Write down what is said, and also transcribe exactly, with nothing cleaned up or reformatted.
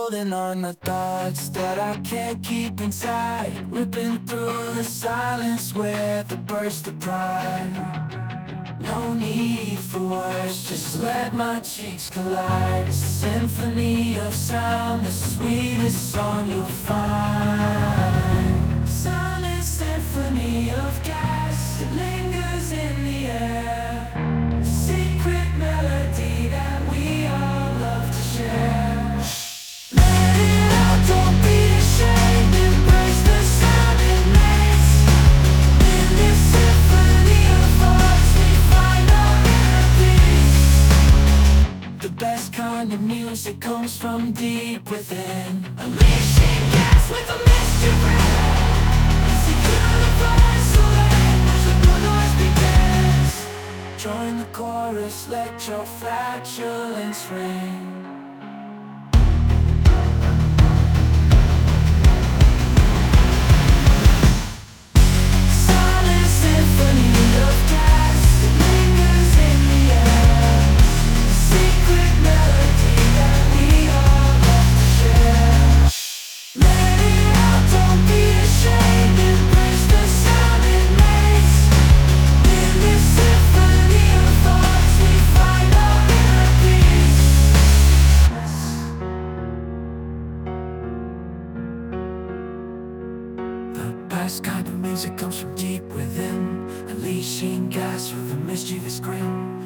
holding on to thoughts that I can't keep inside, ripping through the silence with a burst of pride. No need for words, just let my cheeks collide. A symphony of sound, the sweetest song you'll find. Silent symphony of gas, it lingers in the air. A secret melody that we all love to share. Let it out, don't be ashamed, embrace the sound it makes. In this symphony of voice, we find our inner peace. The best kind of music comes from deep within, unleashing gas with a mischief ring. Secure the voice, so language with no noise begins. Join the chorus, let your flatulence ring. Silent symphony of gas, it lingers in the air. Secret melody that we all love to share. Let it out, don't be ashamed, embrace the sound it makes. In this symphony of thoughts, we find our inner peace. The best kind of music comes from deep within, unleashing gas with a mischievous grin.